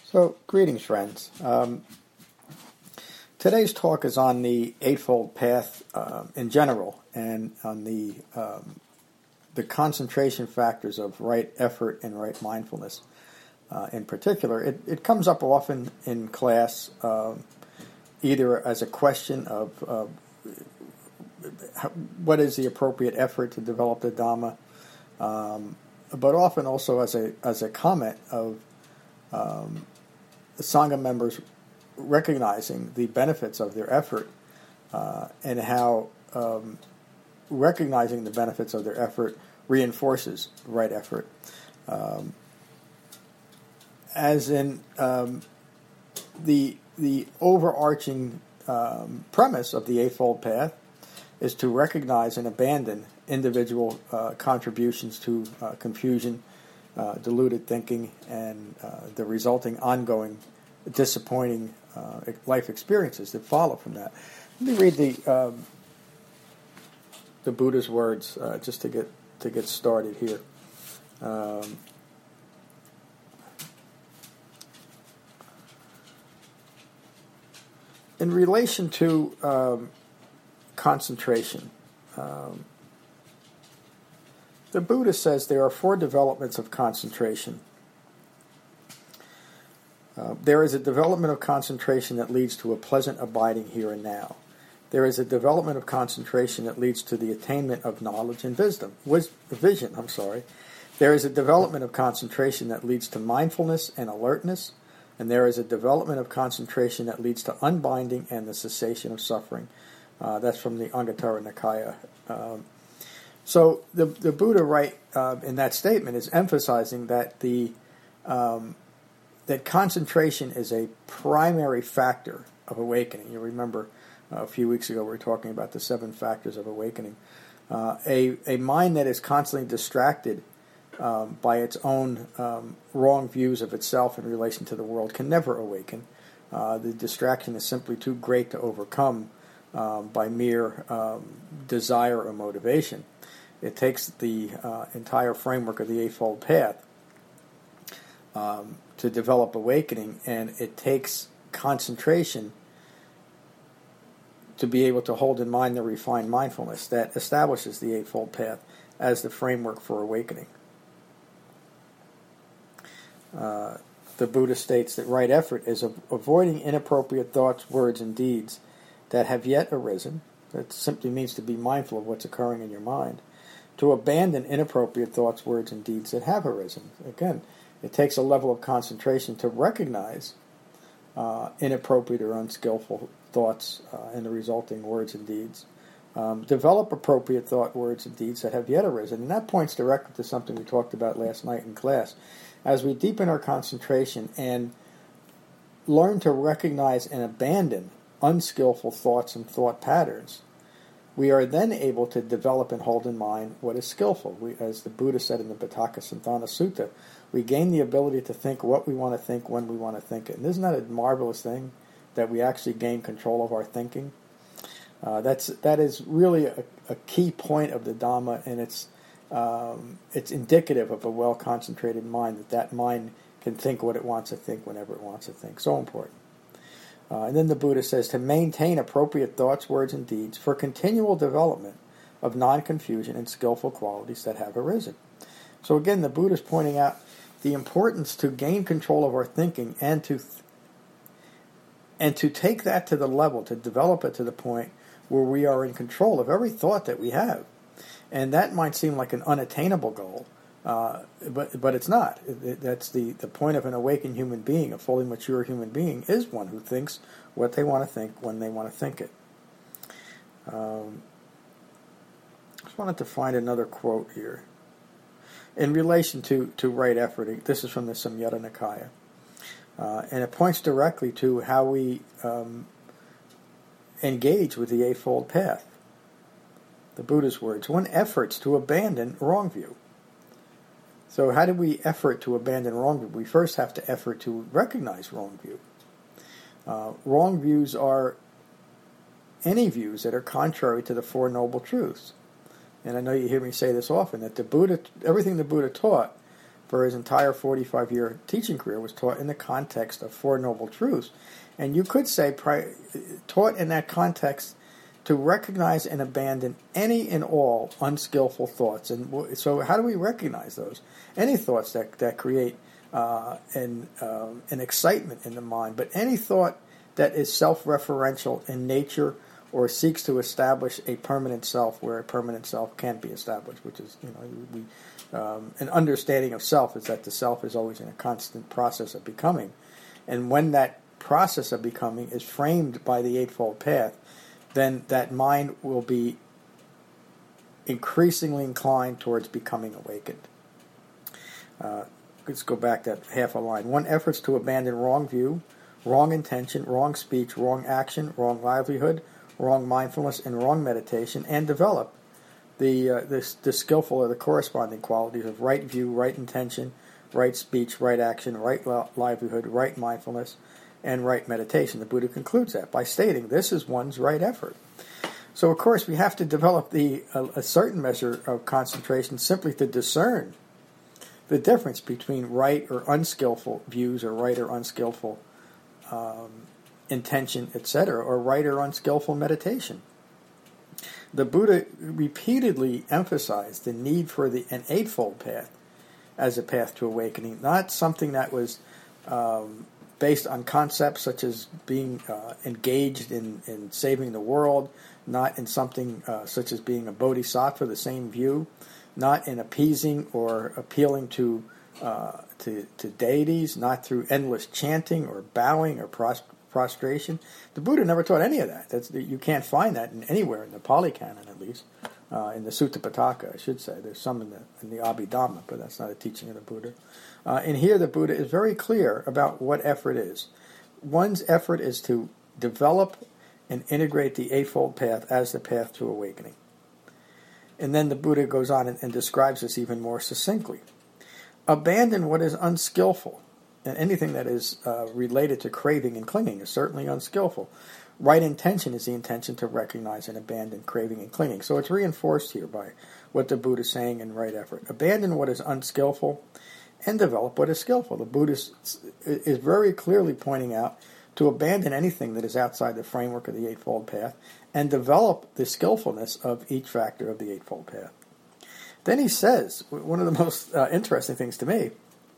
So, greetings, friends. Today's talk is on the Eightfold Path in general, and on the concentration factors of right effort and right mindfulness in particular. It comes up often in class, either as a question of what is the appropriate effort to develop the Dhamma, but often also as a comment of the Sangha members recognizing the benefits of their effort and how recognizing the benefits of their effort reinforces right effort. As in the overarching premise of the Eightfold Path is to recognize and abandon individual contributions to confusion, deluded thinking, and the resulting ongoing disappointing life experiences that follow from that. Let me read the Buddha's words just to get started here. In relation to concentration, the Buddha says there are 4 developments of concentration. There is a development of concentration that leads to a pleasant abiding here and now. There is a development of concentration that leads to the attainment of knowledge and vision. There is a development of concentration that leads to mindfulness and alertness, and there is a development of concentration that leads to unbinding and the cessation of suffering. That's from the Anguttara Nikaya. So the Buddha, right in that statement, is emphasizing that that concentration is a primary factor of awakening. You remember a few weeks ago we were talking about the 7 factors of awakening. A mind that is constantly distracted by its own wrong views of itself in relation to the world can never awaken. The distraction is simply too great to overcome by mere desire or motivation. It takes the entire framework of the Eightfold Path to develop awakening, and it takes concentration to be able to hold in mind the refined mindfulness that establishes the Eightfold Path as the framework for awakening. The Buddha states that right effort is avoiding inappropriate thoughts, words, and deeds that have yet arisen. That simply means to be mindful of what's occurring in your mind. To abandon inappropriate thoughts, words, and deeds that have arisen. Again, it takes a level of concentration to recognize inappropriate or unskillful thoughts and the resulting words and deeds. Develop appropriate thought, words, and deeds that have yet arisen. And that points directly to something we talked about last night in class. As we deepen our concentration and learn to recognize and abandon unskillful thoughts and thought patterns, we are then able to develop and hold in mind what is skillful. As the Buddha said in the Pitakasanthana Sutta, we gain the ability to think what we want to think when we want to think it. And isn't that a marvelous thing, that we actually gain control of our thinking? That is really a key point of the Dhamma, and it's indicative of a well-concentrated mind, that mind can think what it wants to think whenever it wants to think. So important. And then the Buddha says to maintain appropriate thoughts, words, and deeds for continual development of non-confusion and skillful qualities that have arisen. So again, the Buddha is pointing out the importance to gain control of our thinking and to take that to the level, to develop it to the point where we are in control of every thought that we have. And that might seem like an unattainable goal, but it's not. That's the point of an awakened human being, a fully mature human being, is one who thinks what they want to think when they want to think it. Just wanted to find another quote here. In relation to right effort, this is from the Samyutta Nikaya, and it points directly to how we engage with the Eightfold Path. The Buddha's words: one efforts to abandon wrong view. So how do we effort to abandon wrong view? We first have to effort to recognize wrong view. Wrong views are any views that are contrary to the Four Noble Truths. And I know you hear me say this often, that everything the Buddha taught for his entire 45-year teaching career was taught in the context of Four Noble Truths. And you could say taught in that context to recognize and abandon any and all unskillful thoughts. And so how do we recognize those? Any thoughts that create an excitement in the mind, but any thought that is self-referential in nature or seeks to establish a permanent self where a permanent self can't be established, which is, an understanding of self is that the self is always in a constant process of becoming. And when that process of becoming is framed by the Eightfold Path, then that mind will be increasingly inclined towards becoming awakened. Let's go back that half a line. One, efforts to abandon wrong view, wrong intention, wrong speech, wrong action, wrong livelihood, wrong mindfulness, and wrong meditation, and develop the skillful or the corresponding qualities of right view, right intention, right speech, right action, right livelihood, right mindfulness, and right meditation. The Buddha concludes that by stating this is one's right effort. So, of course, we have to develop a certain measure of concentration simply to discern the difference between right or unskillful views or right or unskillful intention, etc., or right or unskillful meditation. The Buddha repeatedly emphasized the need for an Eightfold Path as a path to awakening, not something that was based on concepts such as being engaged in saving the world, not in something such as being a bodhisattva, the same view, not in appeasing or appealing to deities, not through endless chanting or bowing or prostration. The Buddha never taught any of that. You can't find that anywhere in the Pali Canon, at least. In the Sutta Pitaka, I should say. There's some in the Abhidhamma, but that's not a teaching of the Buddha. And here the Buddha is very clear about what effort is. One's effort is to develop and integrate the Eightfold Path as the path to awakening. And then the Buddha goes on and describes this even more succinctly. Abandon what is unskillful, and anything that is related to craving and clinging is certainly unskillful. Right intention is the intention to recognize and abandon craving and clinging. So it's reinforced here by what the Buddha is saying in right effort. Abandon what is unskillful and develop what is skillful. The Buddha is very clearly pointing out to abandon anything that is outside the framework of the Eightfold Path and develop the skillfulness of each factor of the Eightfold Path. Then he says, one of the most interesting things to me,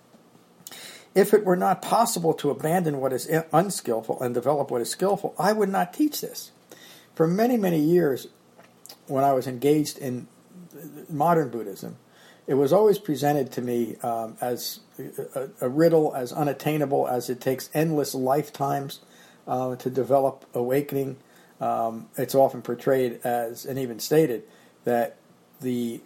if it were not possible to abandon what is unskillful and develop what is skillful, I would not teach this. For many, many years, when I was engaged in modern Buddhism, it was always presented to me as a riddle, as unattainable, as it takes endless lifetimes to develop awakening. It's often portrayed as, and even stated, that the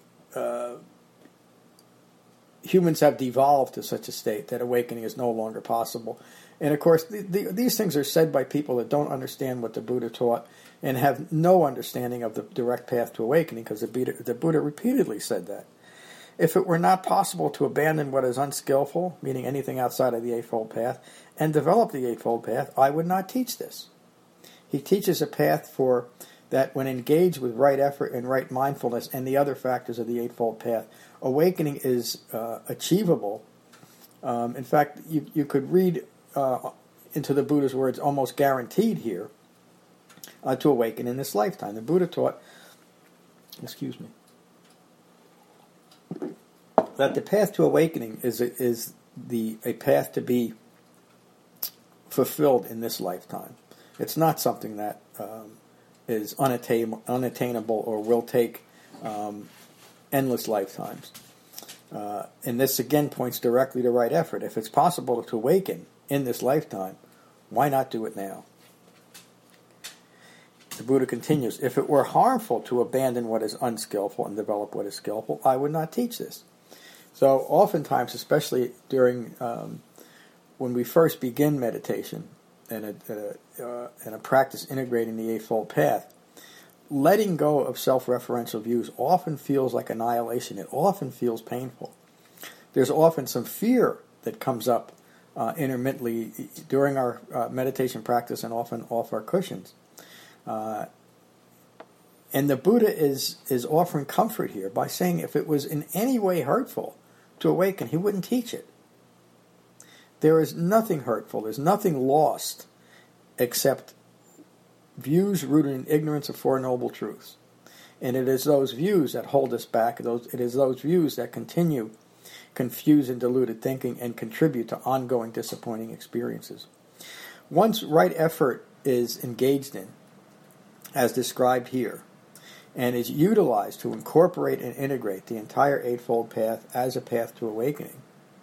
humans have devolved to such a state that awakening is no longer possible. And of course, these things are said by people that don't understand what the Buddha taught and have no understanding of the direct path to awakening, because the Buddha repeatedly said that. If it were not possible to abandon what is unskillful, meaning anything outside of the Eightfold Path, and develop the Eightfold Path, I would not teach this. He teaches a path for that when engaged with right effort and right mindfulness and the other factors of the Eightfold Path, awakening is achievable. In fact, you could read into the Buddha's words, almost guaranteed here, to awaken in this lifetime. The Buddha taught, that the path to awakening is a path to be fulfilled in this lifetime. It's not something that is unattainable or will take endless lifetimes. And this again points directly to right effort. If it's possible to awaken in this lifetime, why not do it now? The Buddha continues, if it were harmful to abandon what is unskillful and develop what is skillful, I would not teach this. So oftentimes, especially during when we first begin meditation and a practice integrating the Eightfold Path, letting go of self-referential views often feels like annihilation. It often feels painful. There's often some fear that comes up intermittently during our meditation practice and often off our cushions. And the Buddha is offering comfort here by saying if it was in any way hurtful to awaken, he wouldn't teach it. There is nothing hurtful, there's nothing lost except views rooted in ignorance of Four Noble Truths. And it is those views that hold us back. It is those views that continue confused and deluded thinking and contribute to ongoing disappointing experiences. Once right effort is engaged in, as described here, and is utilized to incorporate and integrate the entire Eightfold Path as a path to awakening,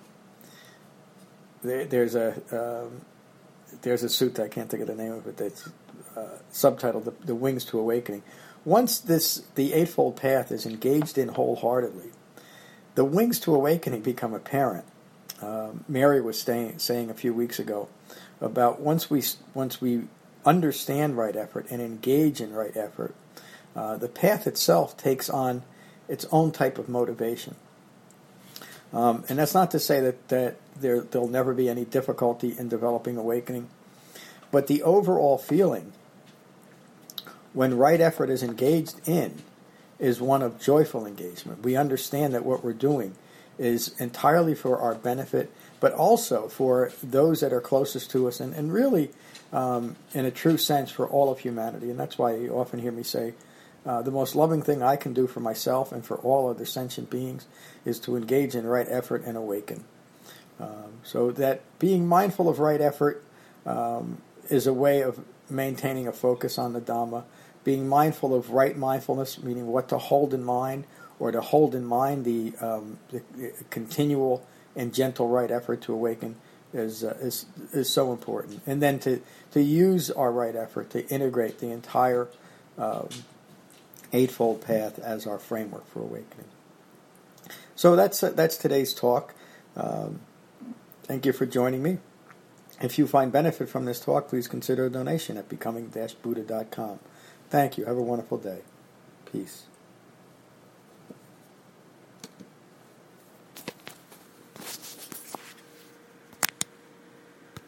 there's a sutta, I can't think of the name of it, that's subtitled "The Wings to Awakening." Once the Eightfold Path is engaged in wholeheartedly, the wings to awakening become apparent. Mary was saying a few weeks ago about once we understand right effort and engage in right effort, the path itself takes on its own type of motivation. And that's not to say that there'll never be any difficulty in developing awakening, but the overall feeling when right effort is engaged in is one of joyful engagement. We understand that what we're doing is entirely for our benefit, but also for those that are closest to us, and really, in a true sense, for all of humanity. And that's why you often hear me say, the most loving thing I can do for myself and for all other sentient beings is to engage in right effort and awaken. So that being mindful of right effort is a way of maintaining a focus on the Dhamma. Being mindful of right mindfulness, meaning what to hold in mind, or to hold in mind the continual and gentle right effort to awaken, is so important. And then to use our right effort to integrate the entire Eightfold Path as our framework for awakening. So that's today's talk. Thank you for joining me. If you find benefit from this talk, please consider a donation at becoming-buddha.com. Thank you. Have a wonderful day. Peace.